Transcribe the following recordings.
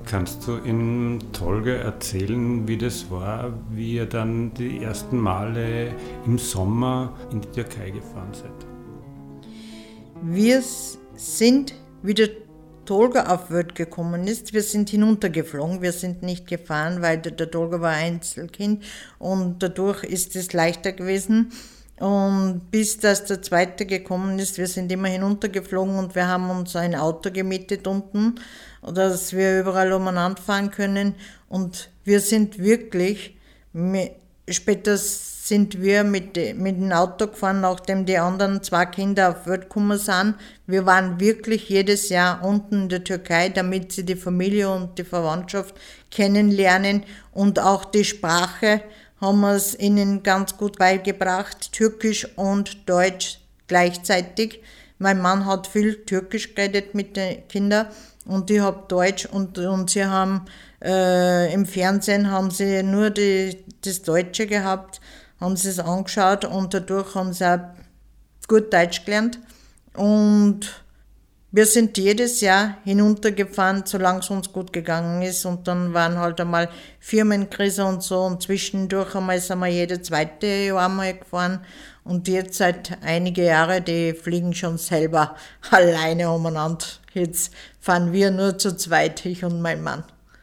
Kannst du in Tolga erzählen, wie das war, wie ihr dann die ersten Male im Sommer in die Türkei gefahren seid? Wir sind, wie der Tolga auf Welt gekommen ist, wir sind hinuntergeflogen, wir sind nicht gefahren, weil der Tolga war Einzelkind und dadurch ist es leichter gewesen. Und bis dass der zweite gekommen ist, wir sind immer hinuntergeflogen und wir haben uns ein Auto gemietet unten, dass wir überall umeinander fahren können. Und wir sind wirklich, später sind wir mit dem Auto gefahren, nachdem die anderen 2 Kinder auf Welt gekommen sind. Wir waren wirklich jedes Jahr unten in der Türkei, damit sie die Familie und die Verwandtschaft kennenlernen und auch die Sprache haben wir es ihnen ganz gut beigebracht, Türkisch und Deutsch gleichzeitig. Mein Mann hat viel Türkisch geredet mit den Kindern und ich habe Deutsch und sie haben im Fernsehen haben sie nur das Deutsche gehabt, haben sie es angeschaut und dadurch haben sie auch gut Deutsch gelernt. Und wir sind jedes Jahr hinuntergefahren, solange es uns gut gegangen ist. Und dann waren halt einmal Firmenkrise und so. Und zwischendurch einmal sind wir jede zweite Jahr mal gefahren. Und jetzt seit einige Jahre, die fliegen schon selber alleine umeinander. Jetzt fahren wir nur zu zweit, ich und mein Mann.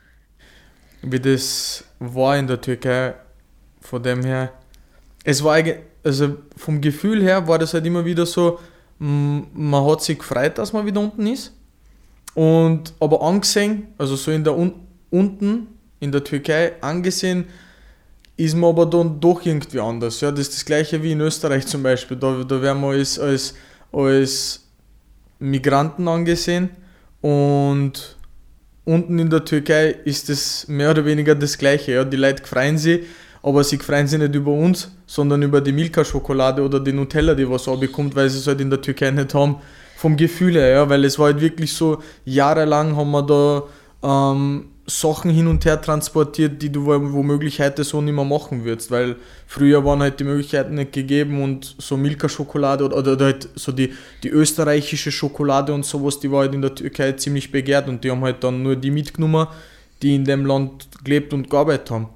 Wie das war in der Türkei, von dem her, es war eigentlich, also vom Gefühl her war das halt immer wieder so, man hat sich gefreut, dass man wieder unten ist. Aber angesehen, also so unten in der Türkei angesehen, ist man aber dann doch irgendwie anders. Ja, das ist das gleiche wie in Österreich zum Beispiel. Da werden wir als Migranten angesehen und unten in der Türkei ist das mehr oder weniger das gleiche. Ja, die Leute freuen sich, aber sie freuen sich nicht über uns, sondern über die Milka-Schokolade oder die Nutella, die was bekommt, weil sie es halt in der Türkei nicht haben, vom Gefühl her, ja, weil es war halt wirklich so, jahrelang haben wir da Sachen hin und her transportiert, die du womöglich heute so nicht mehr machen würdest, weil früher waren halt die Möglichkeiten nicht gegeben und so Milka-Schokolade oder halt so die österreichische Schokolade und sowas, die war halt in der Türkei ziemlich begehrt und die haben halt dann nur die mitgenommen, die in dem Land gelebt und gearbeitet haben.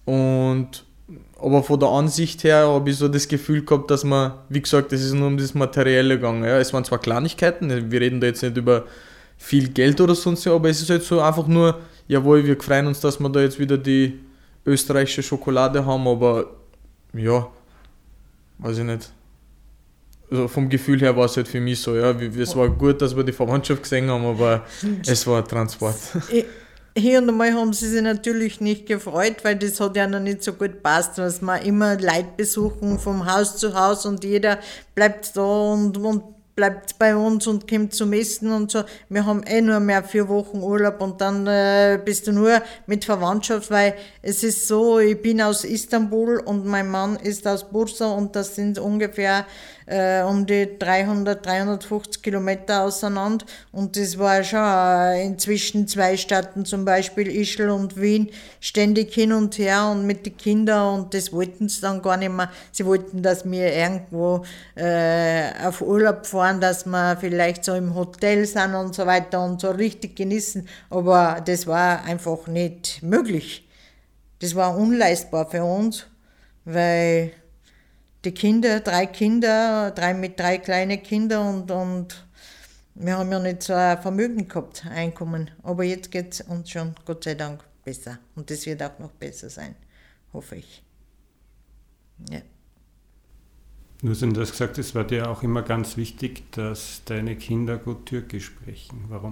Aber von der Ansicht her habe ich so das Gefühl gehabt, dass man, wie gesagt, es ist nur um das Materielle gegangen. Ja. Es waren zwar Kleinigkeiten, wir reden da jetzt nicht über viel Geld oder sonst, aber es ist halt so einfach nur, jawohl, wir freuen uns, dass wir da jetzt wieder die österreichische Schokolade haben, aber ja, weiß ich nicht. Also vom Gefühl her war es halt für mich so, ja, es war gut, dass wir die Verwandtschaft gesehen haben, aber es war Transport. Hier und einmal haben sie sich natürlich nicht gefreut, weil das hat ja noch nicht so gut gepasst, dass wir immer Leute besuchen vom Haus zu Haus und jeder bleibt da und bleibt bei uns und kommt zum Essen und so. Wir haben nur mehr 4 Wochen Urlaub und dann bist du nur mit Verwandtschaft, weil es ist so, ich bin aus Istanbul und mein Mann ist aus Bursa und das sind ungefähr um die 350 Kilometer auseinander und das war schon inzwischen 2 Städten, zum Beispiel Ischl und Wien, ständig hin und her und mit den Kindern und das wollten sie dann gar nicht mehr. Sie wollten, dass wir irgendwo auf Urlaub fahren, dass wir vielleicht so im Hotel sind und so weiter und so richtig genießen, aber das war einfach nicht möglich. Das war unleistbar für uns, weil die Kinder, 3 kleine Kinder und wir haben ja nicht so ein Vermögen gehabt, Einkommen. Aber jetzt geht es uns schon, Gott sei Dank, besser. Und das wird auch noch besser sein, hoffe ich. Ja. Du hast das gesagt, es war dir auch immer ganz wichtig, dass deine Kinder gut Türkisch sprechen. Warum?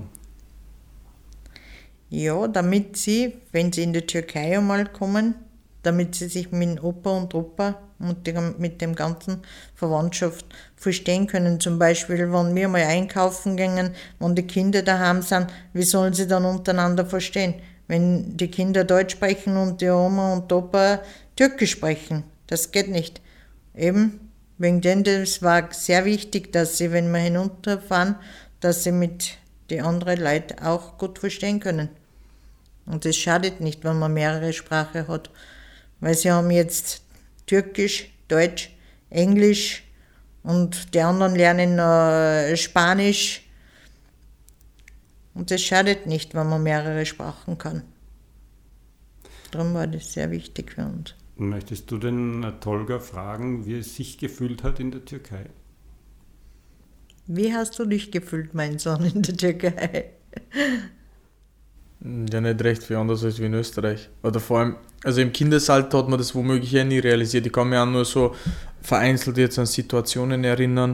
Ja, damit sie, wenn sie in die Türkei einmal kommen, damit sie sich mit Opa und Opa und mit dem ganzen Verwandtschaft verstehen können. Zum Beispiel, wenn wir mal einkaufen gingen, wenn die Kinder daheim sind, wie sollen sie dann untereinander verstehen? Wenn die Kinder Deutsch sprechen und die Oma und Opa Türkisch sprechen. Das geht nicht. Eben, wegen dem, das war sehr wichtig, dass sie, wenn wir hinunterfahren, dass sie mit den anderen Leuten auch gut verstehen können. Und das schadet nicht, wenn man mehrere Sprachen hat. Weil sie haben jetzt Türkisch, Deutsch, Englisch und die anderen lernen Spanisch. Und das schadet nicht, wenn man mehrere Sprachen kann. Darum war das sehr wichtig für uns. Möchtest du den Tolga fragen, wie es sich gefühlt hat in der Türkei? Wie hast du dich gefühlt, mein Sohn, in der Türkei? Ja, nicht recht viel anders als wie in Österreich. Oder vor allem, also im Kindesalter hat man das womöglich nie realisiert. Ich kann mich auch nur so vereinzelt jetzt an Situationen erinnern.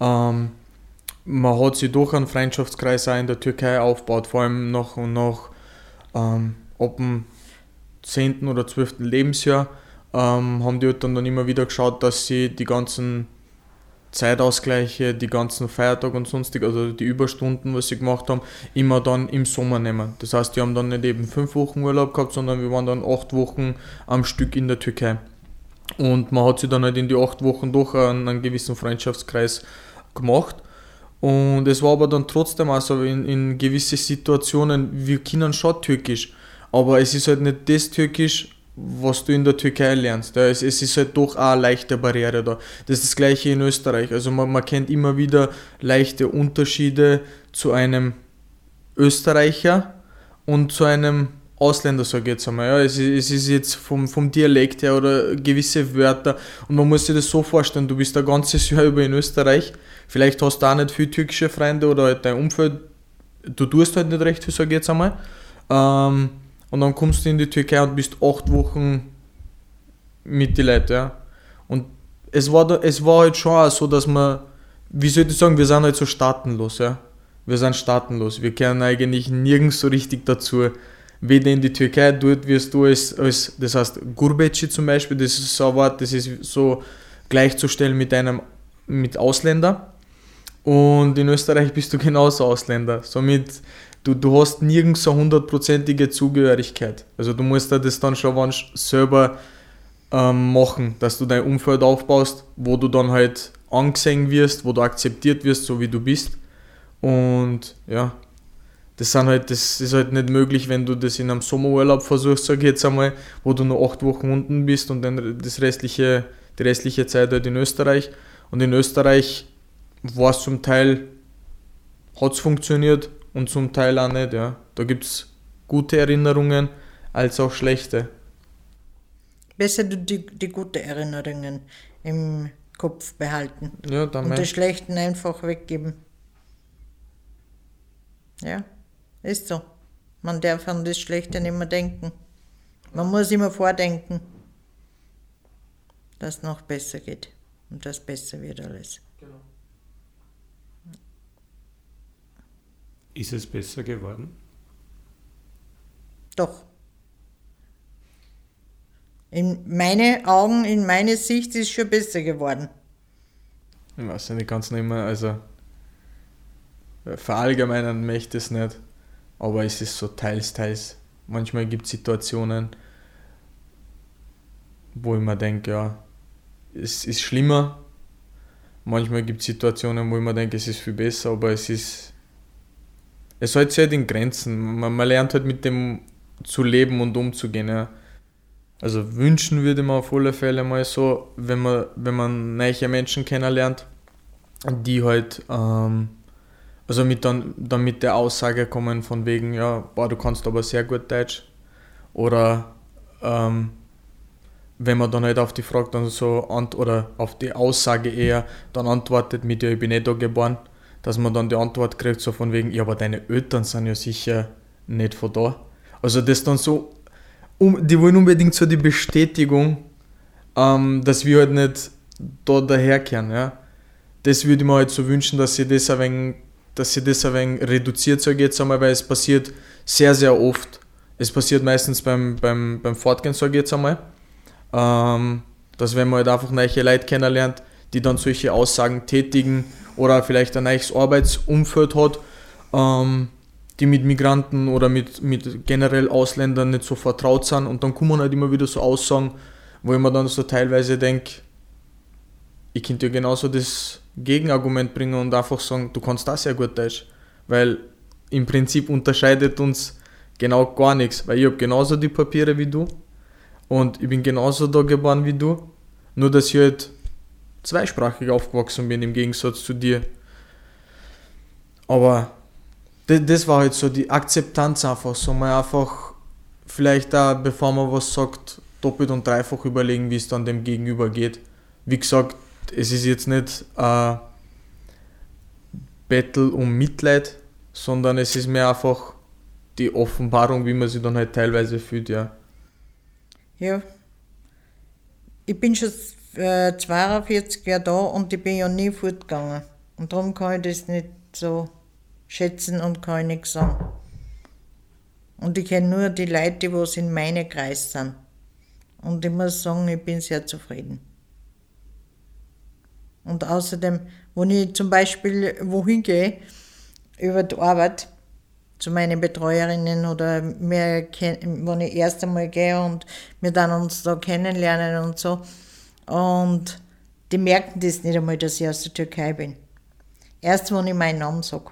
Man hat sich durch einen Freundschaftskreis auch in der Türkei aufgebaut, vor allem nach und nach ab dem 10. oder 12. Lebensjahr haben die Eltern dann immer wieder geschaut, dass sie die ganzen Zeitausgleiche, die ganzen Feiertage und sonstig, also die Überstunden, was sie gemacht haben, immer dann im Sommer nehmen. Das heißt, die haben dann nicht eben 5 Wochen Urlaub gehabt, sondern wir waren dann 8 Wochen am Stück in der Türkei. Und man hat sich dann halt in die 8 Wochen durch einen gewissen Freundschaftskreis gemacht. Und es war aber dann trotzdem auch so in gewisse Situationen, wir können schon Türkisch, aber es ist halt nicht das Türkisch, was du in der Türkei lernst. Ja, es ist halt doch auch eine leichte Barriere da. Das ist das Gleiche in Österreich. Also man kennt immer wieder leichte Unterschiede zu einem Österreicher und zu einem Ausländer, sage ich jetzt einmal. Ja, es ist jetzt vom Dialekt her oder gewisse Wörter. Und man muss sich das so vorstellen, du bist ein ganzes Jahr über in Österreich, vielleicht hast du auch nicht viele türkische Freunde oder halt dein Umfeld, du tust halt nicht recht viel, sage ich jetzt einmal. Und dann kommst du in die Türkei und bist 8 Wochen mit den Leuten, ja. Und es war halt schon auch so, dass man, wie soll ich sagen, wir sind halt so staatenlos, ja. Wir sind staatenlos. Wir kehren eigentlich nirgends so richtig dazu. Weder in die Türkei, dort wirst du als das heißt Gurbetçi zum Beispiel, das ist so ein Wort, das ist so gleichzustellen mit Ausländer. Und in Österreich bist du genauso Ausländer. Somit Du hast nirgends so 100%ige Zugehörigkeit. Also du musst das dann schon selber machen, dass du dein Umfeld aufbaust, wo du dann halt angesehen wirst, wo du akzeptiert wirst, so wie du bist. Und ja, das ist halt nicht möglich, wenn du das in einem Sommerurlaub versuchst, sag ich jetzt einmal, wo du nur 8 Wochen unten bist und dann die restliche Zeit halt in Österreich. Und in Österreich war es zum Teil, hat es funktioniert, und zum Teil auch nicht, ja. Da gibt es gute Erinnerungen als auch schlechte. Besser die guten Erinnerungen im Kopf behalten. Ja, dann und die schlechten einfach weggeben. Ja, ist so. Man darf an das Schlechte nicht mehr denken. Man muss immer vordenken, dass es noch besser geht und dass besser wird alles. Genau. Ist es besser geworden? Doch. In meine Augen, in meine Sicht ist es schon besser geworden. Ich weiß ja nicht ganz nicht mehr, also verallgemeinern möchte ich es nicht, aber es ist so teils. Manchmal gibt es Situationen, wo ich mir denke, ja, es ist schlimmer. Manchmal gibt es Situationen, wo ich mir denke, es ist viel besser, aber es hält sich halt in Grenzen. Man lernt halt mit dem zu leben und umzugehen. Ja. Also wünschen würde man auf alle Fälle mal so, wenn man neue Menschen kennenlernt, die halt also dann mit der Aussage kommen von wegen, ja, boah, du kannst aber sehr gut Deutsch. Oder wenn man dann halt auf die Frage dann so oder auf die Aussage eher dann antwortet mit, ja, ich bin nicht da geboren, dass man dann die Antwort kriegt, so von wegen, ja, aber deine Eltern sind ja sicher nicht von da. Also das dann so, die wollen unbedingt so die Bestätigung, dass wir halt nicht da daherkehren, ja. Das würde ich mir halt so wünschen, dass sie das ein wenig reduziert, sage ich jetzt einmal, weil es passiert sehr, sehr oft. Es passiert meistens beim Fortgehen, sage ich jetzt einmal, dass wenn man halt einfach neue Leute kennenlernt, die dann solche Aussagen tätigen oder vielleicht ein neues Arbeitsumfeld hat, die mit Migranten oder mit generell Ausländern nicht so vertraut sind, und dann kommen halt immer wieder so Aussagen, wo ich mir dann so teilweise denke, ich könnte ja genauso das Gegenargument bringen und einfach sagen, du kannst das sehr gut Deutsch, weil im Prinzip unterscheidet uns genau gar nichts, weil ich habe genauso die Papiere wie du und ich bin genauso da geboren wie du, nur dass ich halt zweisprachig aufgewachsen bin im Gegensatz zu dir. Aber Das war halt so die Akzeptanz einfach, so mal einfach vielleicht da, bevor man was sagt, doppelt und dreifach überlegen, wie es dann dem Gegenüber geht. Wie gesagt, es ist jetzt nicht Battle um Mitleid, sondern es ist mehr einfach die Offenbarung, wie man sich dann halt teilweise fühlt, ja. Ja, ich bin schon 42 Jahre da und ich bin ja nie fortgegangen. Und darum kann ich das nicht so schätzen und kann ich nichts sagen. Und ich kenne nur die Leute, die was in meinem Kreis sind. Und ich muss sagen, ich bin sehr zufrieden. Und außerdem, wenn ich zum Beispiel wohin gehe, über die Arbeit, zu meinen Betreuerinnen oder wenn ich erst einmal gehe und wir dann uns da kennenlernen und so, und die merken das nicht einmal, dass ich aus der Türkei bin. Erst, wenn ich meinen Namen sage.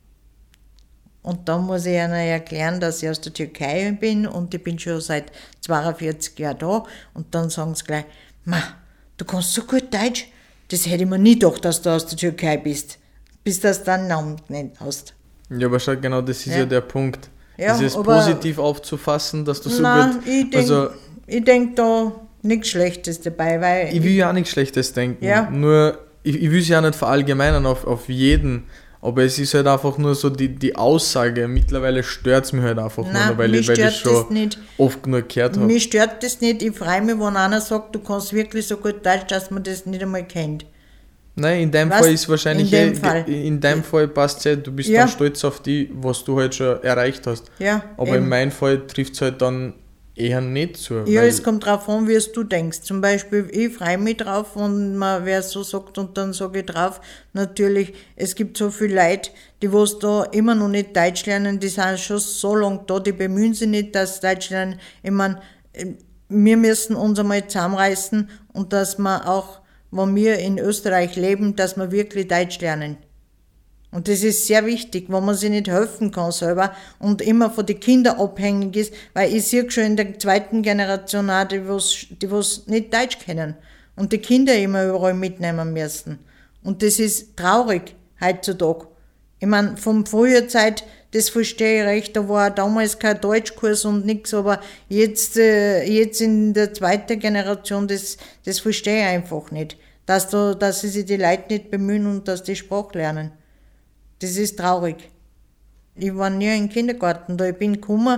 Und dann muss ich ihnen erklären, dass ich aus der Türkei bin und ich bin schon seit 42 Jahren da. Und dann sagen sie gleich, Ma, du kannst so gut Deutsch, das hätte ich mir nie gedacht, dass du aus der Türkei bist, bis du deinen Namen genannt hast. Ja, aber schau, genau das ist ja der Punkt. Ja, ist es positiv aufzufassen, dass du so gut... Ich denk da nichts Schlechtes dabei, weil... Ich will ja auch nichts Schlechtes denken, Ja. nur ich will es ja nicht verallgemeinern auf jeden, aber es ist halt einfach nur so die Aussage, mittlerweile stört es mich halt einfach nur, weil ich das schon oft genug gehört habe. Mich stört das nicht, ich freue mich, wenn einer sagt, du kannst wirklich so gut Deutsch, dass man das nicht einmal kennt. Nein, in deinem Fall ist wahrscheinlich in dem Fall passt es, du bist dann stolz auf die, was du halt schon erreicht hast. Ja, aber eben. in meinem Fall trifft es halt dann eher nicht zu. Ja, es kommt drauf an, wie es du denkst. Zum Beispiel, ich freue mich drauf, wenn man wer so sagt und dann sage ich drauf, natürlich, es gibt so viele Leute, die was da immer noch nicht Deutsch lernen, die sind schon so lange da, die bemühen sich nicht, dass sie Deutsch lernen. Ich meine, wir müssen uns einmal zusammenreißen und dass wir auch, wenn wir in Österreich leben, dass wir wirklich Deutsch lernen. Und das ist sehr wichtig, wenn man sich nicht helfen kann selber und immer von den Kindern abhängig ist, weil ich sehe schon in der zweiten Generation auch, die was nicht Deutsch kennen und die Kinder immer überall mitnehmen müssen. Und das ist traurig heutzutage. Ich meine, von früher Zeit, das verstehe ich recht, da war damals kein Deutschkurs und nichts, aber jetzt in der zweiten Generation, das verstehe ich einfach nicht, dass sich die Leute nicht bemühen und dass die Sprache lernen. Das ist traurig. Ich war nie im Kindergarten da. Ich bin gekommen,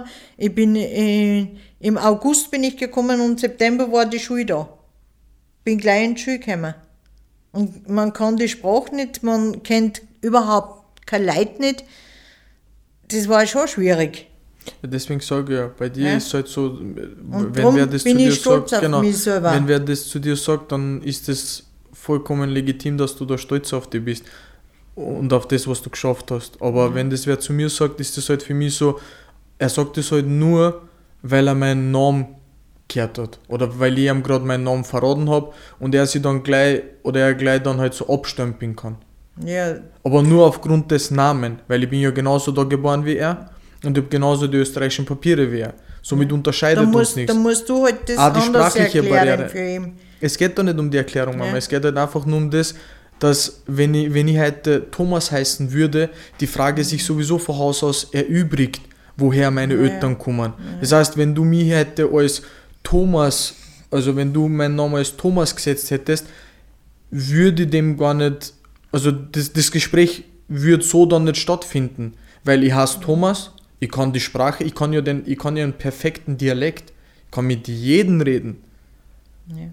im August bin ich gekommen und im September war die Schule da. Bin gleich in die Schule gekommen. Und man kann die Sprache nicht, man kennt überhaupt keine Leute nicht. Das war schon schwierig. Ja, deswegen sage ich ja, bei dir ist es halt so, wenn wer das zu dir sagt, wenn wer das zu dir sagt, dann ist es vollkommen legitim, dass du da stolz auf dich bist. Und auf das, was du geschafft hast. Aber wenn das wer zu mir sagt, ist das halt für mich so, er sagt das halt nur, weil er meinen Namen gehört hat. Oder weil ich ihm gerade meinen Namen verraten habe und er sich dann gleich dann halt so abstempeln kann. Ja. Aber nur aufgrund des Namens, weil ich bin ja genauso da geboren wie er und ich habe genauso die österreichischen Papiere wie er. Somit unterscheidet uns nichts. Da musst du halt das anders erklären für ihn. Es geht doch nicht um die Erklärung, Mama. Es geht halt einfach nur um das, dass wenn ich heute Thomas heißen würde, die Frage sich sowieso von Haus aus erübrigt, woher meine Eltern kommen. Das heißt, wenn du mich heute als Thomas, also wenn du meinen Namen als Thomas gesetzt hättest, würde dem gar nicht, also das Gespräch würde so dann nicht stattfinden, weil ich heiße Thomas, ich kann die Sprache, ich kann ja einen perfekten Dialekt, ich kann mit jedem reden. Ja.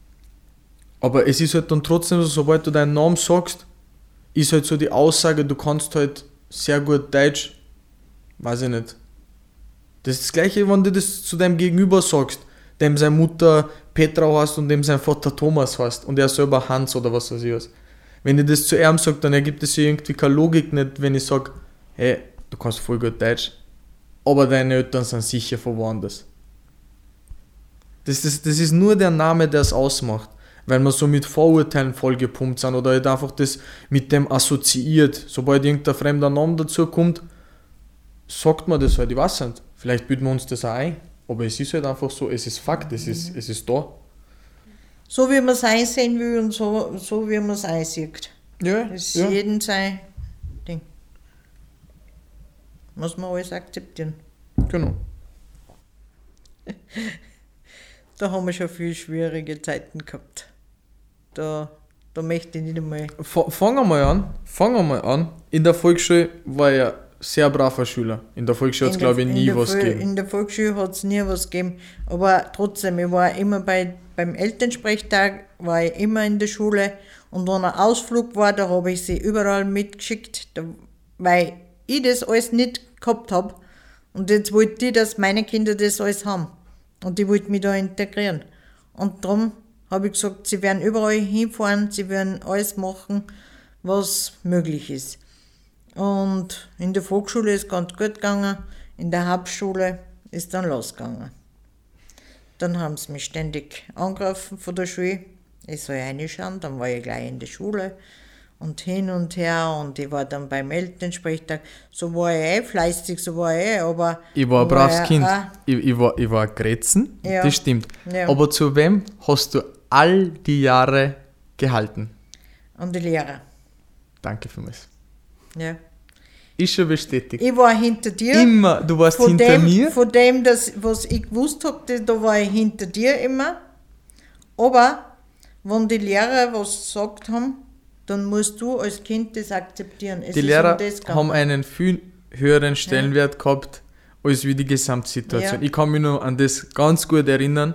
Aber es ist halt dann trotzdem so, sobald du deinen Namen sagst, ist halt so die Aussage, du kannst halt sehr gut Deutsch, weiß ich nicht. Das ist das Gleiche, wenn du das zu deinem Gegenüber sagst, dem seine Mutter Petra heißt und dem sein Vater Thomas heißt und er selber Hans oder was weiß ich was. Wenn ich das zu ihm sage, dann ergibt es ja irgendwie keine Logik nicht, wenn ich sage, hey, du kannst voll gut Deutsch, aber deine Eltern sind sicher von woanders. Das ist nur der Name, der es ausmacht. Weil man so mit Vorurteilen vollgepumpt sind oder halt einfach das mit dem assoziiert. Sobald irgendein fremder Name dazu kommt, sagt man das halt, ich weiß nicht. Vielleicht bilden wir uns das auch ein, aber es ist halt einfach so, es ist Fakt, es ist da. So wie man es einsehen will und so wie man es einsieht. Ja. Das ist jeden sein Ding. Muss man alles akzeptieren. Genau. Da haben wir schon viele schwierige Zeiten gehabt. Da möchte ich nicht einmal. Fangen wir mal an. In der Volksschule war ich ein sehr braver Schüler. In der Volksschule hat es, glaube ich, nie was gegeben. In der Volksschule hat es nie was gegeben. Aber trotzdem, ich war immer beim Elternsprechtag, war ich immer in der Schule. Und wenn ein Ausflug war, da habe ich sie überall mitgeschickt, weil ich das alles nicht gehabt habe. Und jetzt wollte ich, dass meine Kinder das alles haben. Und die wollten mich da integrieren. Und darum habe ich gesagt, sie werden überall hinfahren, sie werden alles machen, was möglich ist. Und in der Volksschule ist ganz gut gegangen, in der Hauptschule ist dann losgegangen. Dann haben sie mich ständig angerufen von der Schule, ich soll reinschauen, dann war ich gleich in der Schule und hin und her und ich war dann beim Elternsprechtag. So war ich fleißig, so war ich, aber... Ich war ein braves Kind. Ich war ein Grätzen, Ja. das stimmt. Ja. Aber zu wem hast du all die Jahre gehalten? Und die Lehrer, Danke vielmals. ja. Ist schon bestätigt. Ich war hinter dir. Immer, du warst hinter mir. Von dem, was ich gewusst habe, da war ich hinter dir immer. Aber wenn die Lehrer was gesagt haben, dann musst du als Kind das akzeptieren. Es Die ist Lehrer um das gegangen. haben einen viel höheren Stellenwert gehabt als wie die Gesamtsituation. Ja. Ich kann mich nur an das ganz gut erinnern,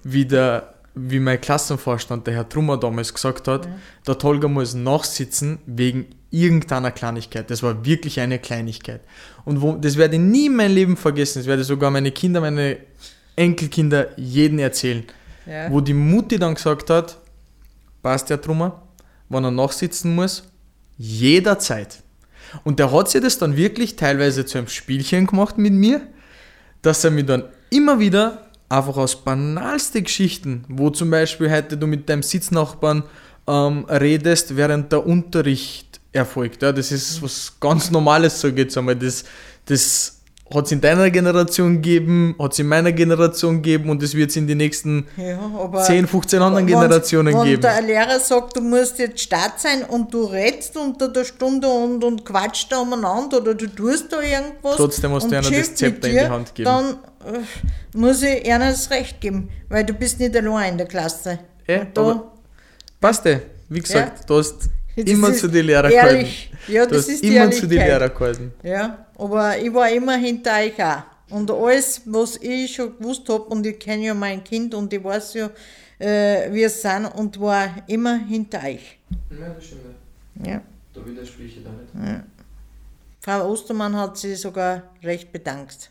wie mein Klassenvorstand, der Herr Trummer, damals gesagt hat, der Tolga muss nachsitzen wegen irgendeiner Kleinigkeit. Das war wirklich eine Kleinigkeit. Und das werde ich nie in meinem Leben vergessen. Das werde ich sogar meine Kinder, meine Enkelkinder, jeden erzählen. Ja. Wo die Mutti dann gesagt hat, passt der Trummer, wenn er nachsitzen muss, jederzeit. Und der hat sich das dann wirklich teilweise zu einem Spielchen gemacht mit mir, dass er mir dann immer wieder einfach aus banalsten Geschichten, wo zum Beispiel heute du mit deinem Sitznachbarn redest, während der Unterricht erfolgt. Ja, das ist was ganz Normales, sage ich jetzt einmal. Das hat es in deiner Generation gegeben, hat es in meiner Generation gegeben und das wird es in den nächsten Ja, aber 10, 15 anderen Generationen wenn geben. der Lehrer sagt, du musst jetzt Start sein und du redst unter der Stunde und quatscht da umeinander oder du tust da irgendwas. Trotzdem musst du und einer das schimpft Zepter mit in die dir, Hand geben. Dann muss ich einer das Recht geben, weil du bist nicht allein in der Klasse. Ja, Und da, aber passt wie gesagt, du hast Das immer ist zu den Lehrern ehrlich. gehalten. Ja, Du das hast ist die immer zu den Ehrlichkeit. Lehrern gehalten. Ja, aber ich war immer hinter euch auch. Und alles, was ich schon gewusst habe, und ich kenne ja mein Kind und ich weiß ja, wie es sind, und war immer hinter euch. Ja, das stimmt. Ja. Da widerspreche ich da nicht. Frau Ostermann hat sich sogar recht bedankt.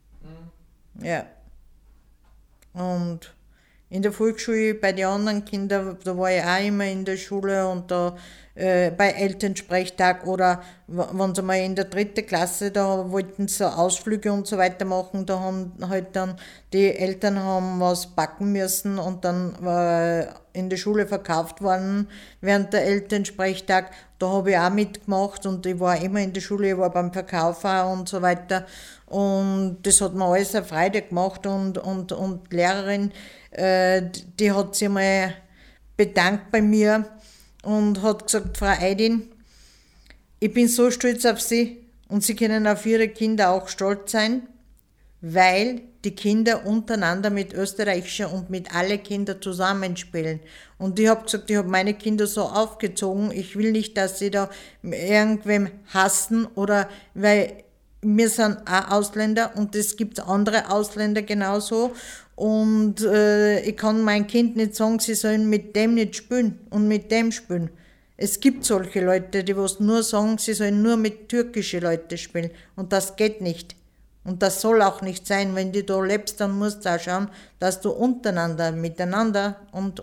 Ja. Und in der Volksschule, bei den anderen Kindern, da war ich auch immer in der Schule und da bei Elternsprechtag oder wenn sie mal in der 3. Klasse, da wollten sie Ausflüge und so weiter machen, da haben halt dann die Eltern haben was backen müssen und dann war in der Schule verkauft worden während der Elternsprechtag. Da habe ich auch mitgemacht und ich war immer in der Schule, ich war beim Verkauf auch und so weiter. Und das hat mir alles eine Freude gemacht und die Lehrerin, die hat sich mal bedankt bei mir und hat gesagt, Frau Eidin, ich bin so stolz auf Sie und Sie können auf Ihre Kinder auch stolz sein, weil die Kinder untereinander mit Österreichischen und mit allen Kindern zusammenspielen. Und ich habe gesagt, ich habe meine Kinder so aufgezogen, ich will nicht, dass sie da irgendwem hassen oder weil wir sind auch Ausländer und es gibt andere Ausländer genauso. Und ich kann mein Kind nicht sagen, sie sollen mit dem nicht spielen und mit dem spielen. Es gibt solche Leute, die was nur sagen, sie sollen nur mit türkischen Leuten spielen. Und das geht nicht. Und das soll auch nicht sein. Wenn du da lebst, dann musst du auch schauen, dass du miteinander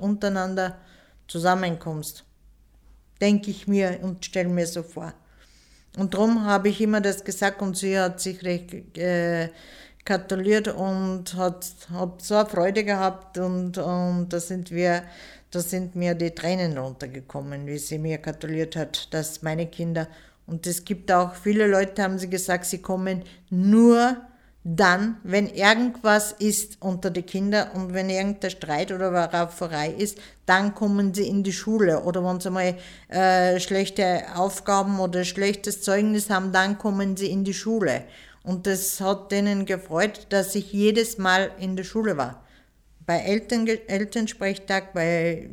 zusammenkommst. Denke ich mir und stelle mir so vor. Und darum habe ich immer das gesagt und sie hat sich recht gratuliert und hat so eine Freude gehabt und da sind mir die Tränen runtergekommen, wie sie mir gratuliert hat, dass meine Kinder, und es gibt auch viele Leute, haben sie gesagt, sie kommen nur dann, wenn irgendwas ist unter die Kinder und wenn irgendein Streit oder Rauferei ist, dann kommen sie in die Schule. Oder wenn sie mal schlechte Aufgaben oder schlechtes Zeugnis haben, dann kommen sie in die Schule. Und das hat denen gefreut, dass ich jedes Mal in der Schule war. Bei Elternsprechtag, bei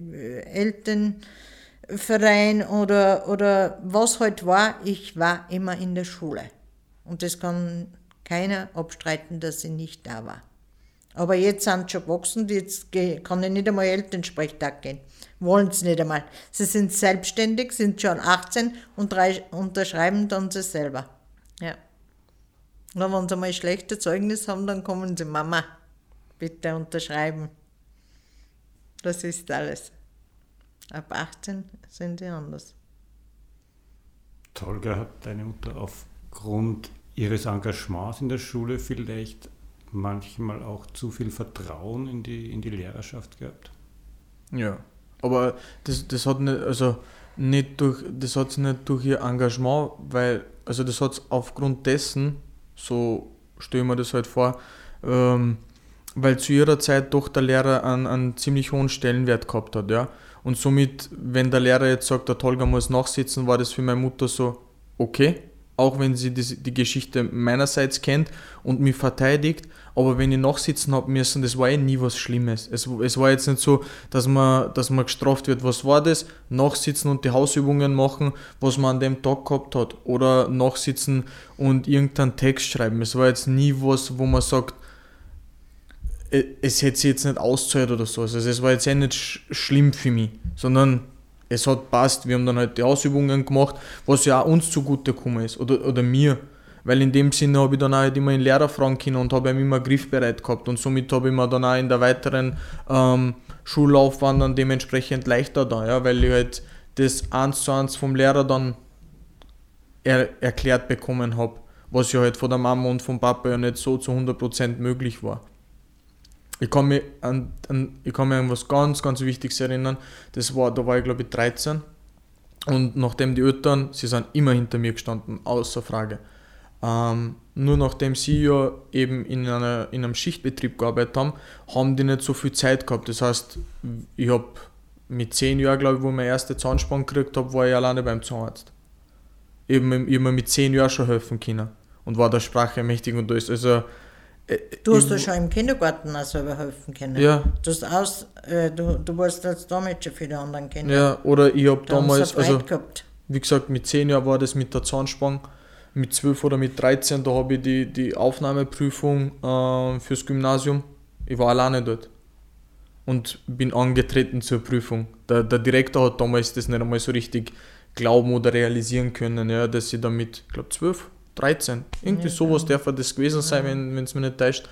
Elternverein oder was halt war, ich war immer in der Schule. Und das kann keiner abstreiten, dass ich nicht da war. Aber jetzt sind sie schon gewachsen, jetzt kann ich nicht einmal Elternsprechtag gehen. Wollen sie nicht einmal. Sie sind selbstständig, sind schon 18 und unterschreiben dann sie selber. Ja. Und wenn sie mal ein schlechtes Zeugnis haben, dann kommen sie, Mama, bitte unterschreiben. Das ist alles. Ab 18 sind die anders. Tolga, hat deine Mutter aufgrund ihres Engagements in der Schule vielleicht manchmal auch zu viel Vertrauen in die Lehrerschaft gehabt? Ja, aber das hat nicht, also das hat sie nicht durch ihr Engagement, weil, also das hat aufgrund dessen, so stelle ich mir das halt vor, weil zu ihrer Zeit doch der Lehrer einen ziemlich hohen Stellenwert gehabt hat, ja. Und somit, wenn der Lehrer jetzt sagt, der Tolga muss nachsitzen, war das für meine Mutter so, okay, auch wenn sie die Geschichte meinerseits kennt und mich verteidigt, aber wenn ich nachsitzen habe müssen, das war nie was Schlimmes. Es war jetzt nicht so, dass man gestraft wird, was war das? Nachsitzen und die Hausübungen machen, was man an dem Tag gehabt hat. Oder nachsitzen und irgendeinen Text schreiben. Es war jetzt nie was, wo man sagt, es hätte sich jetzt nicht ausgezahlt oder so. Also es war jetzt nicht schlimm für mich, sondern es hat passt. Wir haben dann halt die Ausübungen gemacht, was ja auch uns zugute gekommen ist oder mir. Weil in dem Sinne habe ich dann auch halt immer einen Lehrer fragen können und habe ihm immer griffbereit gehabt und somit habe ich mir dann auch in der weiteren Schullaufbahn dann dementsprechend leichter da, ja, weil ich halt das 1:1 vom Lehrer dann erklärt bekommen habe, was ja halt von der Mama und vom Papa ja nicht so zu 100% möglich war. Ich kann mich an was ganz, ganz Wichtiges erinnern. Da war ich glaube ich 13 und nachdem die Eltern, sie sind immer hinter mir gestanden, außer Frage. Nur nachdem sie ja eben in einem Schichtbetrieb gearbeitet haben die nicht so viel Zeit gehabt. Das heißt, ich habe mit 10 Jahren, glaube ich, wo ich meine erste Zahnspange gekriegt habe, war ich alleine beim Zahnarzt. Ich habe mir mit 10 Jahren schon helfen können und war der Sprache mächtig und alles. Also, du hast ja schon im Kindergarten auch selber helfen können. Ja. Du warst als Dolmetscher für die anderen Kinder. Ja, oder ich habe damals, also gehabt. wie gesagt, mit 10 Jahren war das mit der Zahnspange, mit 12 oder mit 13, da habe ich die Aufnahmeprüfung fürs Gymnasium, ich war alleine dort und bin angetreten zur Prüfung. Der Direktor hat damals das nicht einmal so richtig glauben oder realisieren können, ja, dass ich damit, ich glaube 12, 13, irgendwie sowas darf das gewesen sein, wenn es mir nicht täuscht.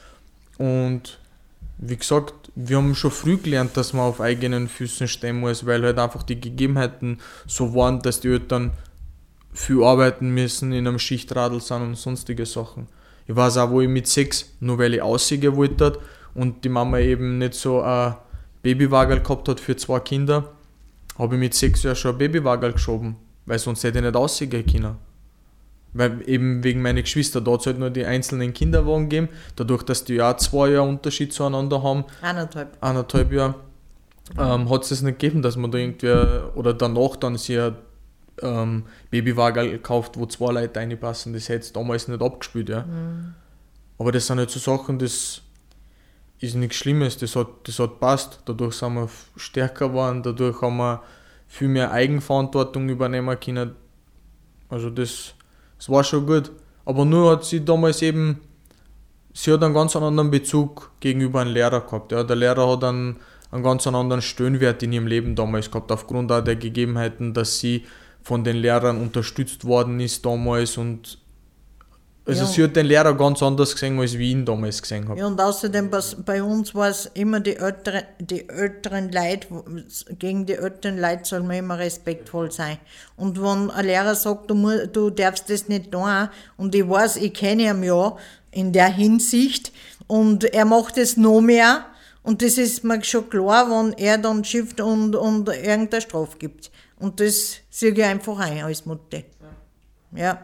Und wie gesagt, wir haben schon früh gelernt, dass man auf eigenen Füßen stehen muss, weil halt einfach die Gegebenheiten so waren, dass die Eltern viel arbeiten müssen, in einem Schichtradl sind und sonstige Sachen. Ich weiß auch, wo ich mit 6, nur weil ich aussehen wollte und die Mama eben nicht so ein Babywagel gehabt hat für 2 Kinder, habe ich mit 6 Jahren schon ein Babywagel geschoben, weil sonst hätte ich nicht aussehen können. Weil eben wegen meiner Geschwister, da hat es halt nur die einzelnen Kinderwagen gegeben, dadurch, dass die ja 2 Jahre Unterschied zueinander haben. 1,5 Jahre. Hat es das nicht gegeben, dass man da irgendwer, oder danach dann sich ein Babywagen gekauft, wo 2 Leute reinpassen, das hätte es damals nicht abgespielt, ja. Aber das sind halt so Sachen, das ist nichts Schlimmes, das hat passt, dadurch sind wir stärker geworden, dadurch haben wir viel mehr Eigenverantwortung übernehmen können, also das war schon gut, aber nur hat sie damals eben, sie hat einen ganz anderen Bezug gegenüber einem Lehrer gehabt, ja. Der Lehrer hat einen ganz anderen Stellenwert in ihrem Leben damals gehabt, aufgrund auch der Gegebenheiten, dass sie von den Lehrern unterstützt worden ist damals und also sie hat den Lehrer ganz anders gesehen, als ich ihn damals gesehen habe. Ja, und außerdem bei uns war es immer die älteren Leute, gegen die älteren Leute soll man immer respektvoll sein. Und wenn ein Lehrer sagt, du darfst das nicht tun, und ich weiß, ich kenne ihn ja in der Hinsicht, und er macht es noch mehr, und das ist mir schon klar, wenn er dann schifft und irgendeine Strafe gibt. Und das sehe ich einfach ein als Mutter. Ja.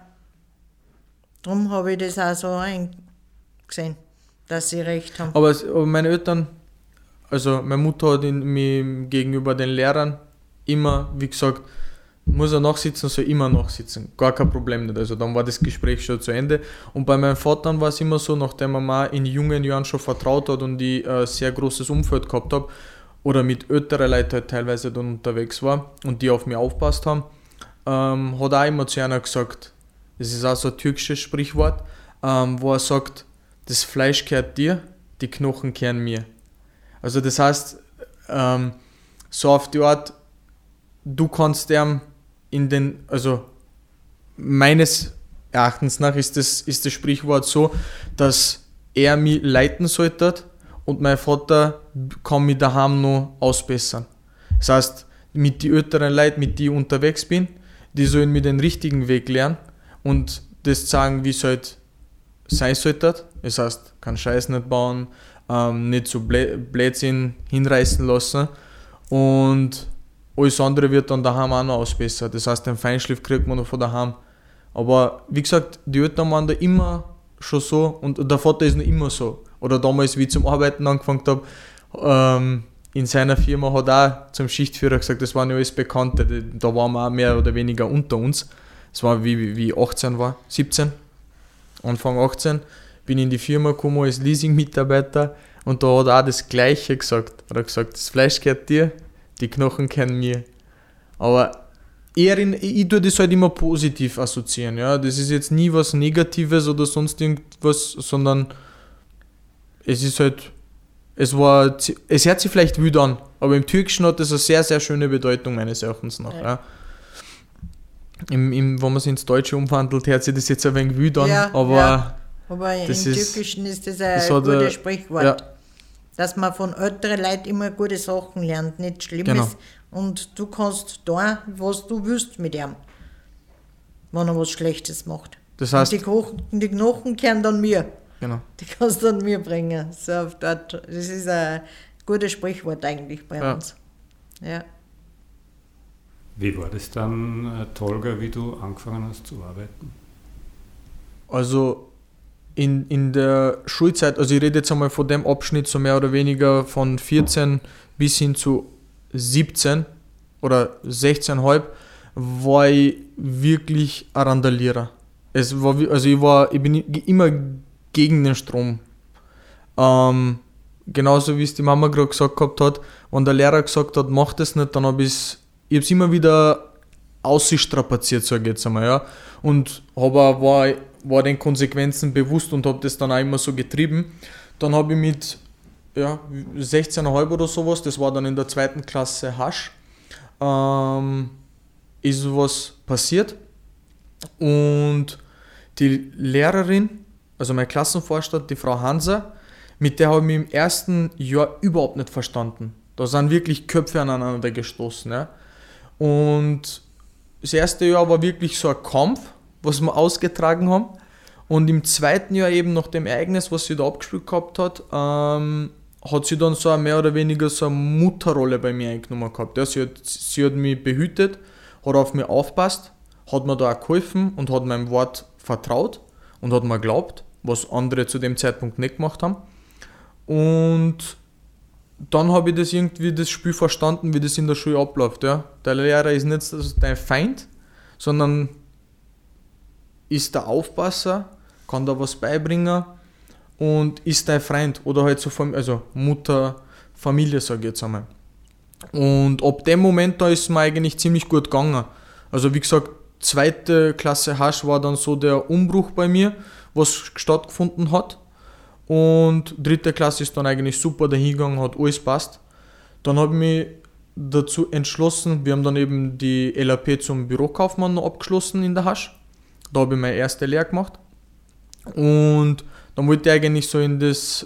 Darum habe ich das auch so eingesehen, dass sie recht haben. Aber meine Eltern, also meine Mutter hat mir gegenüber den Lehrern immer, wie gesagt, muss er nachsitzen, soll immer nachsitzen. Gar kein Problem nicht. Also dann war das Gespräch schon zu Ende. Und bei meinem Vater war es immer so, nachdem er mir in jungen Jahren schon vertraut hat und ich ein sehr großes Umfeld gehabt habe, oder mit älteren Leuten halt teilweise dann unterwegs war und die auf mich aufpasst haben, hat er auch immer zu einer gesagt, das ist auch so ein türkisches Sprichwort, wo er sagt, das Fleisch gehört dir, die Knochen gehören mir. Also das heißt, so auf die Art, du kannst also meines Erachtens nach ist das Sprichwort so, dass er mich leiten sollte und mein Vater kann mich daheim noch ausbessern. Das heißt, mit den älteren Leuten, mit denen ich unterwegs bin, die sollen mir den richtigen Weg lernen und das sagen, wie es halt sein sollte. Das heißt, keinen Scheiß nicht bauen, nicht so Blödsinn hinreißen lassen und alles andere wird dann daheim auch noch ausbessert. Das heißt, den Feinschliff kriegt man noch von daheim. Aber wie gesagt, die Eltern waren da immer schon so und der Vater ist noch immer so. Oder damals, wie ich zum Arbeiten angefangen habe, in seiner Firma hat auch zum Schichtführer gesagt, das waren ja alles Bekannte, da waren wir auch mehr oder weniger unter uns. Das war wie ich 18 war, 17, Anfang 18, bin in die Firma gekommen als Leasing-Mitarbeiter und da hat er auch das Gleiche gesagt. Er hat gesagt, das Fleisch gehört dir, die Knochen gehören mir. Aber ich tue das halt immer positiv assoziieren. Ja? Das ist jetzt nie was Negatives oder sonst irgendwas, sondern es ist halt, es hört sich vielleicht wütend an, aber im Türkischen hat das eine sehr, sehr schöne Bedeutung meines Erachtens nach. Ja. Wenn man es ins Deutsche umwandelt, hört sich das jetzt ein wenig wütend an, aber im Türkischen ist das ein so gutes Sprichwort. Dass man von älteren Leuten immer gute Sachen lernt, nicht Schlimmes. Und du kannst da, was du willst mit ihm, wenn er was Schlechtes macht. Das heißt, und die Knochen kehren dann mir. Genau. Die kannst du dann mir bringen. So auf dort. Das ist ein gutes Sprichwort eigentlich bei uns. Ja. Wie war das dann, Tolga, wie du angefangen hast zu arbeiten? Also in der Schulzeit, also ich rede jetzt einmal von dem Abschnitt so mehr oder weniger von 14 bis hin zu 17 oder 16,5, war ich wirklich ein Randalierer. Ich bin immer gegen den Strom. Genauso wie es die Mama gerade gesagt gehabt hat, wenn der Lehrer gesagt hat, mach das nicht, dann habe ich es immer wieder ausstrapaziert, sage ich jetzt einmal, ja. Und war den Konsequenzen bewusst und habe das dann auch immer so getrieben. Dann habe ich mit 16,5 oder sowas, das war dann in der 2. Klasse Hasch, ist sowas passiert und die Lehrerin, also meine Klassenvorstand, die Frau Hansa, mit der habe ich mich im ersten Jahr überhaupt nicht verstanden. Da sind wirklich Köpfe aneinander gestoßen. Ja. Und das erste Jahr war wirklich so ein Kampf, was wir ausgetragen haben. Und im 2. Jahr eben nach dem Ereignis, was sie da abgespielt gehabt hat, hat sie dann so eine mehr oder weniger so eine Mutterrolle bei mir eingenommen gehabt. Ja, sie hat mich behütet, hat auf mich aufgepasst, hat mir da auch geholfen und hat meinem Wort vertraut und hat mir geglaubt, was andere zu dem Zeitpunkt nicht gemacht haben. Und dann habe ich das Spiel verstanden, wie das in der Schule abläuft. Ja. Der Lehrer ist nicht dein Feind, sondern ist der Aufpasser, kann da was beibringen und ist dein Freund oder halt so Mutter, Familie, sage ich jetzt einmal. Und ab dem Moment da ist es mir eigentlich ziemlich gut gegangen. Also wie gesagt, 2. Klasse Hasch war dann so der Umbruch bei mir, was stattgefunden hat. Und 3. Klasse ist dann eigentlich super dahingegangen, hat alles passt. Dann habe ich mich dazu entschlossen, wir haben dann eben die LAP zum Bürokaufmann noch abgeschlossen in der Hasch. Da habe ich meine erste Lehre gemacht. Und dann wollte ich eigentlich so in das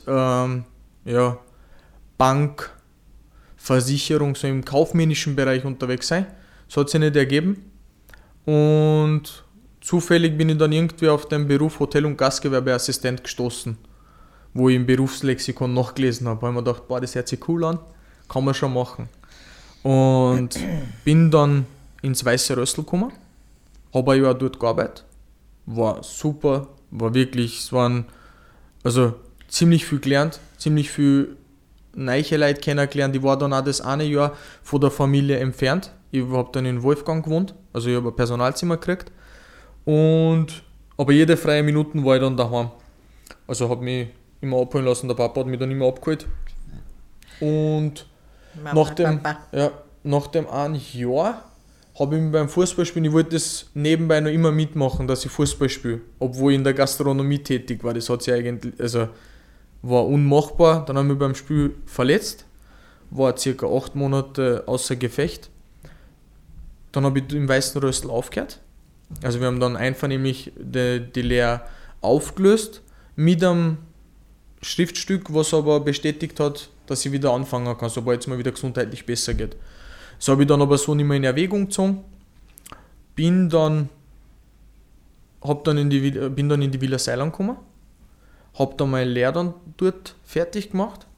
Bank, Versicherung, so im kaufmännischen Bereich unterwegs sein. Das hat sich nicht ergeben. Und zufällig bin ich dann irgendwie auf den Beruf Hotel- und Gastgewerbeassistent gestoßen, wo ich im Berufslexikon nachgelesen habe. Da habe ich mir gedacht, das hört sich cool an, kann man schon machen. Und bin dann ins Weiße Rössl gekommen, habe ein Jahr dort gearbeitet, war super, war wirklich, es waren ziemlich viel gelernt, ziemlich viel neue Leute kennengelernt. Ich war dann auch das eine Jahr von der Familie entfernt. Ich habe dann in Wolfgang gewohnt, Also ich habe ein Personalzimmer gekriegt. Aber jede freie Minute war ich dann daheim. Also habe mich immer abholen lassen, der Papa hat mich dann immer abgeholt. Und nach dem einen Jahr habe ich mich beim Fußballspielen, ich wollte das nebenbei noch immer mitmachen, dass ich Fußball spiele, obwohl ich in der Gastronomie tätig war. Das hat sich eigentlich, war unmachbar. Dann habe ich mich beim Spiel verletzt, war ca. 8 Monate außer Gefecht. Dann habe ich im Weißen Röstl aufgehört. Also wir haben dann einvernehmlich die Lehre aufgelöst mit einem Schriftstück, was aber bestätigt hat, dass ich wieder anfangen kann, sobald es mir wieder gesundheitlich besser geht. Das habe ich dann aber so nicht mehr in Erwägung gezogen. Bin dann in die Villa Seiland gekommen, habe dann meine Lehre dann dort fertig gemacht.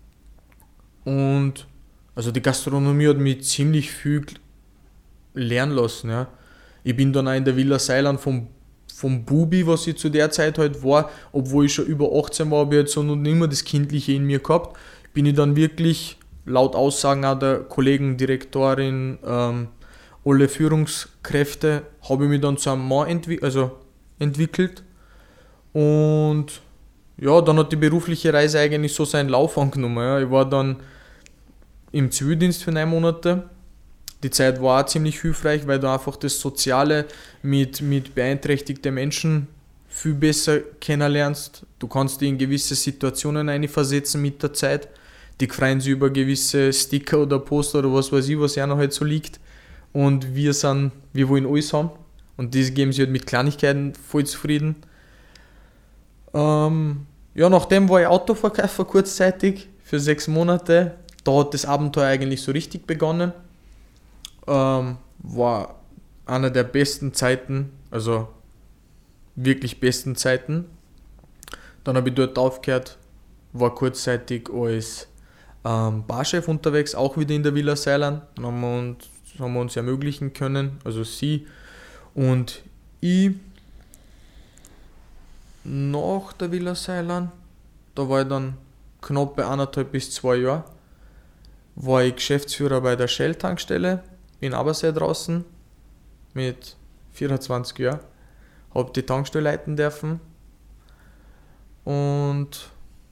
Und also die Gastronomie hat mich ziemlich viel lernen lassen. Ja. Ich bin dann auch in der Villa Seiland vom Bubi, was ich zu der Zeit halt war, obwohl ich schon über 18 war, habe ich jetzt so noch nicht mehr das Kindliche in mir gehabt, bin ich dann wirklich, laut Aussagen auch der Kollegen, Direktorin, alle Führungskräfte, habe ich mich dann zu einem Mann entwickelt. Und ja, dann hat die berufliche Reise eigentlich so seinen Lauf angenommen. Ja. Ich war dann im Zivildienst für 9 Monate. Die Zeit war auch ziemlich hilfreich, weil du einfach das Soziale mit beeinträchtigten Menschen viel besser kennenlernst. Du kannst dich in gewisse Situationen einversetzen mit der Zeit. Die freuen sich über gewisse Sticker oder Poster oder was weiß ich, was ja noch halt so liegt. Und wir wollen alles haben. Und das geben sie halt mit Kleinigkeiten voll zufrieden. Nachdem war ich Autoverkäufer kurzzeitig für 6 Monate. Da hat das Abenteuer eigentlich so richtig begonnen. War einer der besten Zeiten, also wirklich besten Zeiten. Dann habe ich dort aufgehört, war kurzzeitig als Barchef unterwegs, auch wieder in der Villa Seiland. Dann haben wir uns ermöglichen können, also sie und ich. Nach der Villa Seiland, da war ich dann knapp bei 1,5 bis 2 Jahren, war ich Geschäftsführer bei der Shell-Tankstelle in Abersee draußen mit 24 Jahren. Habe die Tankstelle leiten dürfen. Und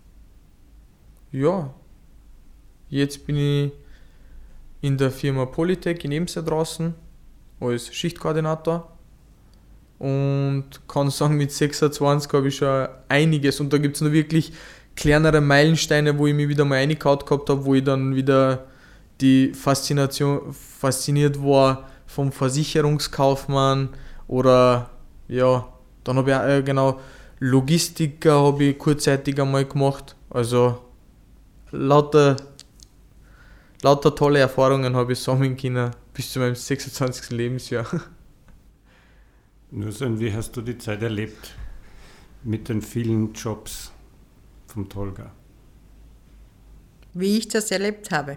ja, jetzt bin ich in der Firma Polytech in Ebensee draußen als Schichtkoordinator. Und kann sagen, mit 26 habe ich schon einiges. Und da gibt es noch wirklich kleinere Meilensteine, wo ich mich wieder mal reingehauen gehabt habe, wo ich dann wieder die fasziniert war vom Versicherungskaufmann oder ja, dann habe ich Logistiker habe ich kurzzeitig einmal gemacht. Also lauter tolle Erfahrungen habe ich sammeln können bis zu meinem 26. Lebensjahr. Nur so, wie hast du die Zeit erlebt mit den vielen Jobs vom Tolga? Wie ich das erlebt habe.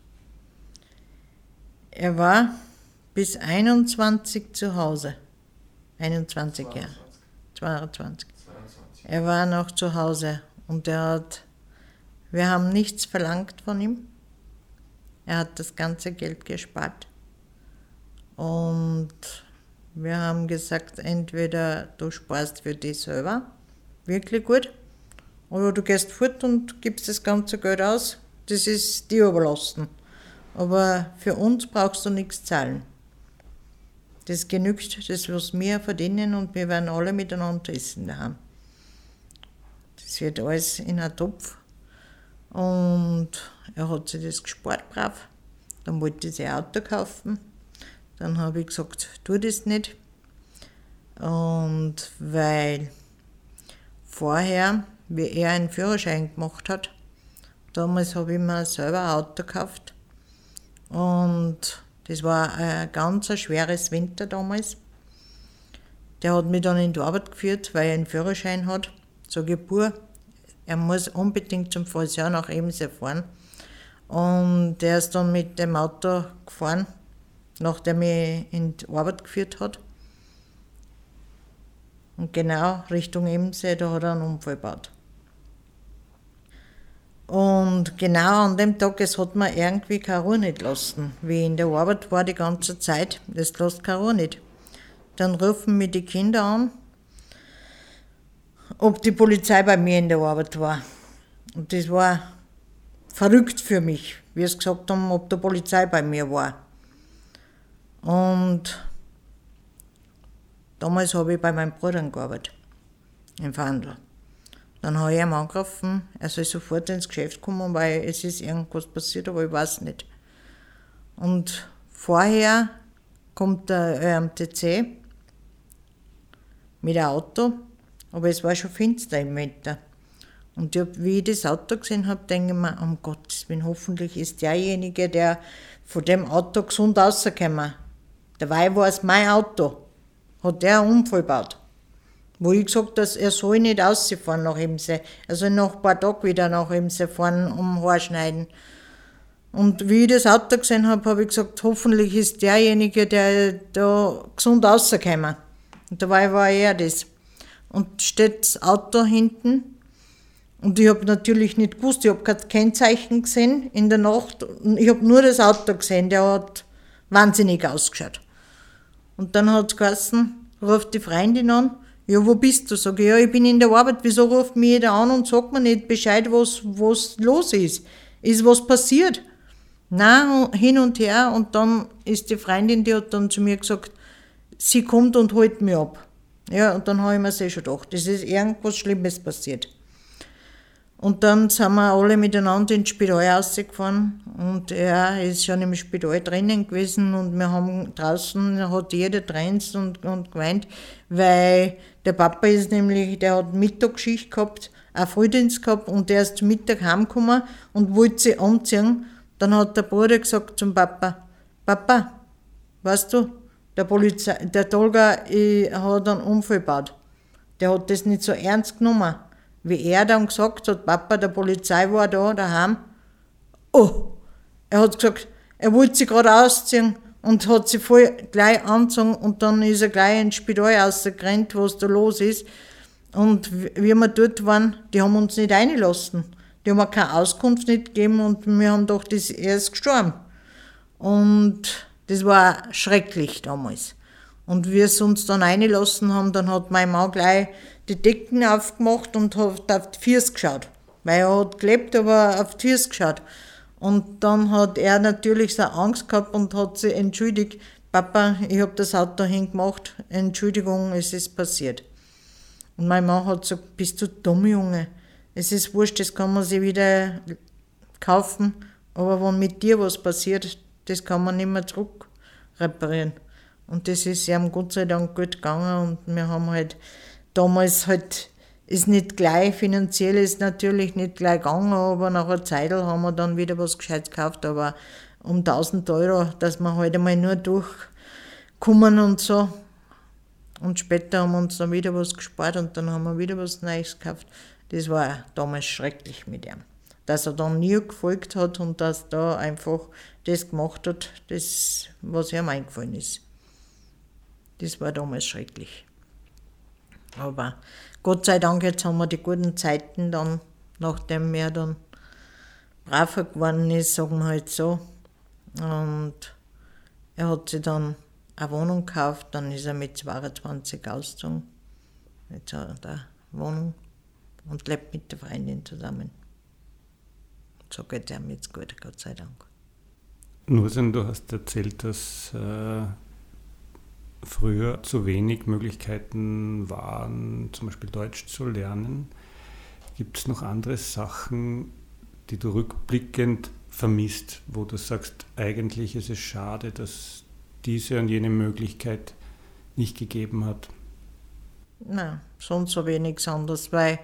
Er war bis 21 zu Hause. 21 Jahre. 22. Er war noch zu Hause und wir haben nichts verlangt von ihm. Er hat das ganze Geld gespart. Und wir haben gesagt, entweder du sparst für dich selber, wirklich gut, oder du gehst fort und gibst das ganze Geld aus. Das ist dir überlassen. Aber für uns brauchst du nichts zahlen. Das genügt, das was wir verdienen und wir werden alle miteinander essen daheim. Das wird alles in einen Topf. Und er hat sich das gespart brav. Dann wollte ich ein Auto kaufen. Dann habe ich gesagt, tu das nicht. Und weil vorher, wie er einen Führerschein gemacht hat, damals habe ich mir selber ein Auto gekauft. Und das war ein ganz schweres Winter damals. Der hat mich dann in die Arbeit geführt, weil er einen Führerschein hat. Sag ich, Bub, er muss unbedingt zum Friseur nach Ebensee fahren. Und der ist dann mit dem Auto gefahren, nachdem er mich in die Arbeit geführt hat. Und genau Richtung Ebensee, da hat er einen Unfall gebaut. Und genau an dem Tag, es hat mir irgendwie keine Ruhe nicht lassen. Wie ich in der Arbeit war die ganze Zeit, das lässt keine Ruhe nicht. Dann rufen mich die Kinder an, ob die Polizei bei mir in der Arbeit war. Und das war verrückt für mich, wie sie gesagt haben, ob die Polizei bei mir war. Und damals habe ich bei meinem Bruder gearbeitet, im Verhandler. Dann habe ich ihn angerufen, er soll sofort ins Geschäft kommen, weil es ist irgendwas passiert, aber ich weiß nicht. Und vorher kommt der ÖMTC mit einem Auto, aber es war schon finster im Winter. Und wie ich das Auto gesehen habe, denke ich mir, um Gottes Willen, hoffentlich ist derjenige, der von dem Auto gesund rausgekommen. Dabei war es mein Auto. Hat der einen Unfall gebaut. Wo ich gesagt habe, er soll nicht rausfahren nach Imse. Er soll nach ein paar Tagen wieder nach Imse fahren, um Haar schneiden. Und wie ich das Auto gesehen habe, habe ich gesagt, hoffentlich ist derjenige, der da gesund rausgekommen. Und dabei war er das. Und steht das Auto hinten. Und ich habe natürlich nicht gewusst, ich habe kein Kennzeichen gesehen in der Nacht. Ich habe nur das Auto gesehen, der hat wahnsinnig ausgeschaut. Und dann hat es geheißen, ruft die Freundin an, ja, wo bist du? Sag ich, ja, ich bin in der Arbeit, wieso ruft mich jeder an und sagt mir nicht Bescheid, was los ist? Ist was passiert? Nein, hin und her. Und dann ist die Freundin, die hat dann zu mir gesagt, sie kommt und holt mich ab. Ja, und dann habe ich mir das schon gedacht, es ist irgendwas Schlimmes passiert. Und dann sind wir alle miteinander ins Spital rausgefahren und er ist schon im Spital drinnen gewesen und wir haben draußen, hat jeder dränzt und geweint, weil der Papa ist nämlich, der hat Mittagsschicht gehabt, auch Frühdienst gehabt und der ist zum Mittag heimgekommen und wollte sich anziehen. Dann hat der Bruder gesagt zum Papa, Papa, weißt du, der Tolga hat einen Unfall gebaut. Der hat das nicht so ernst genommen. Wie er dann gesagt hat, Papa, der Polizei war da daheim. Oh, er hat gesagt, er wollte sich gerade ausziehen und hat sich voll gleich angezogen und dann ist er gleich ins Spital rausgerannt, was da los ist. Und wie wir dort waren, die haben uns nicht reingelassen. Die haben mir keine Auskunft nicht gegeben und wir haben gedacht, er ist gestorben. Und das war schrecklich damals. Und wie sie uns dann reingelassen haben, dann hat mein Mann gleich die Decken aufgemacht und hat auf die Füße geschaut. Weil er hat gelebt, aber auf die Füße geschaut. Und dann hat er natürlich so Angst gehabt und hat sich entschuldigt, Papa, ich habe das Auto hingemacht, Entschuldigung, es ist passiert. Und mein Mann hat gesagt, bist du dumm, Junge? Es ist wurscht, das kann man sich wieder kaufen, aber wenn mit dir was passiert, das kann man nicht mehr zurück reparieren. Und das ist ihm Gott sei Dank gut gegangen und wir haben halt damals halt, ist nicht gleich, finanziell ist natürlich nicht gleich gegangen, aber nach einer Zeit haben wir dann wieder was Gescheites gekauft, aber um 1000 €, dass wir halt einmal nur durchkommen und so. Und später haben wir uns dann wieder was gespart und dann haben wir wieder was Neues gekauft. Das war damals schrecklich mit ihm. Dass er dann nie gefolgt hat und dass da einfach das gemacht hat, das, was ihm eingefallen ist. Das war damals schrecklich. Aber Gott sei Dank, jetzt haben wir die guten Zeiten dann, nachdem er dann braver geworden ist, sagen wir halt so. Und er hat sich dann eine Wohnung gekauft, dann ist er mit 22 ausgezogen. Jetzt hat er eine Wohnung und lebt mit der Freundin zusammen. So geht es ihm jetzt gut, Gott sei Dank. Nursen, du hast erzählt, dass früher zu wenig Möglichkeiten waren, zum Beispiel Deutsch zu lernen. Gibt es noch andere Sachen, die du rückblickend vermisst, wo du sagst, eigentlich ist es schade, dass diese und jene Möglichkeit nicht gegeben hat? Nein, sonst habe ich nichts anderes, weil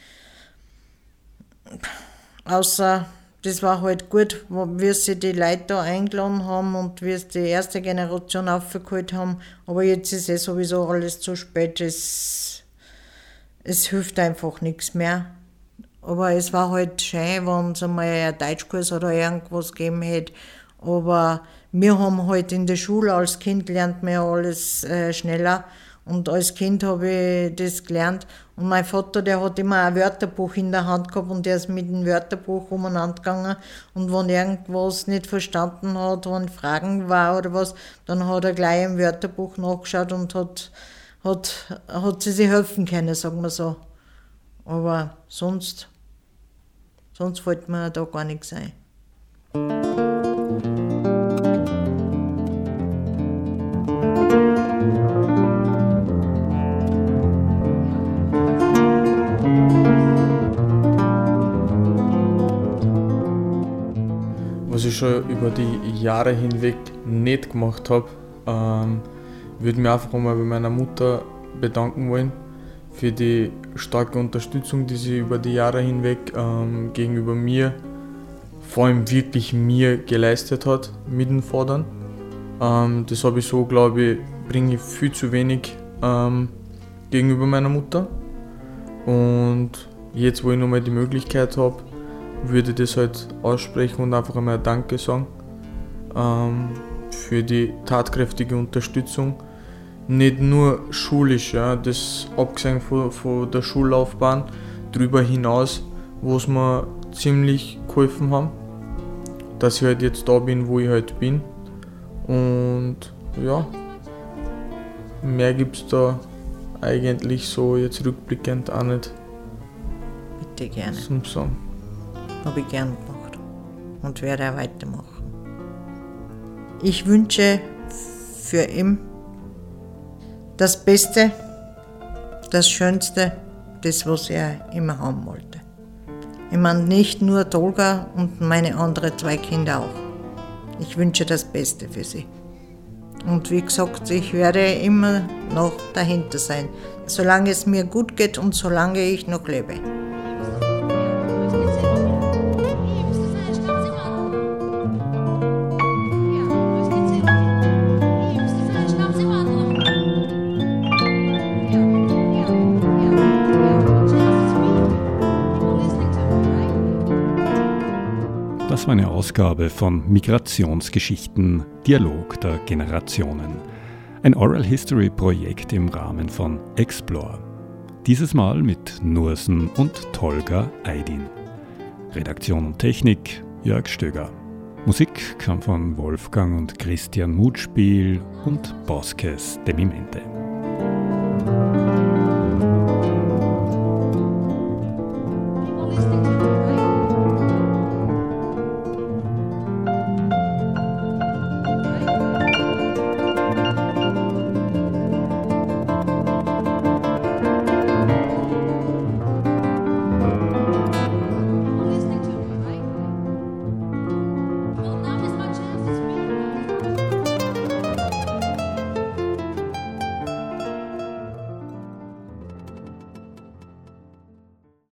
außer das war halt gut, wie sie die Leute da eingeladen haben und wie sie die erste Generation aufgeholt haben. Aber jetzt ist sowieso alles zu spät. Es hilft einfach nichts mehr. Aber es war halt schön, wenn es einmal ein Deutschkurs oder irgendwas gegeben hätte. Aber wir haben halt in der Schule als Kind lernt man ja alles schneller. Und als Kind habe ich das gelernt. Und mein Vater, der hat immer ein Wörterbuch in der Hand gehabt und der ist mit dem Wörterbuch umeinander gegangen. Und wenn irgendwas nicht verstanden hat, wenn Fragen war oder was, dann hat er gleich im Wörterbuch nachgeschaut und hat sie sich helfen können, sagen wir so. Aber sonst fällt mir da gar nichts ein. Was ich schon über die Jahre hinweg nicht gemacht habe, würde mich einfach einmal bei meiner Mutter bedanken wollen für die starke Unterstützung, die sie über die Jahre hinweg gegenüber mir, vor allem wirklich mir geleistet hat mit dem Fordern. Das habe ich so, glaube ich, bringe ich viel zu wenig gegenüber meiner Mutter. Und jetzt, wo ich nochmal die Möglichkeit habe, würde ich das halt aussprechen und einfach einmal Danke sagen für die tatkräftige Unterstützung. Nicht nur schulisch, ja, das abgesehen von der Schullaufbahn, darüber hinaus, wo es mir ziemlich geholfen haben, dass ich halt jetzt da bin, wo ich halt bin. Und ja, mehr gibt es da eigentlich so jetzt rückblickend auch nicht. Bitte gerne. Zum Sagen. Habe ich gern gemacht und werde auch weitermachen. Ich wünsche für ihn das Beste, das Schönste, das, was er immer haben wollte. Ich meine, nicht nur Tolga und meine anderen 2 Kinder auch. Ich wünsche das Beste für sie. Und wie gesagt, ich werde immer noch dahinter sein, solange es mir gut geht und solange ich noch lebe. Das war eine Ausgabe von Migrationsgeschichten, Dialog der Generationen. Ein Oral History Projekt im Rahmen von Explore. Dieses Mal mit Nursen und Tolga Aydin. Redaktion und Technik Jörg Stöger. Musik kam von Wolfgang und Christian Mutspiel und Bosques Demimente.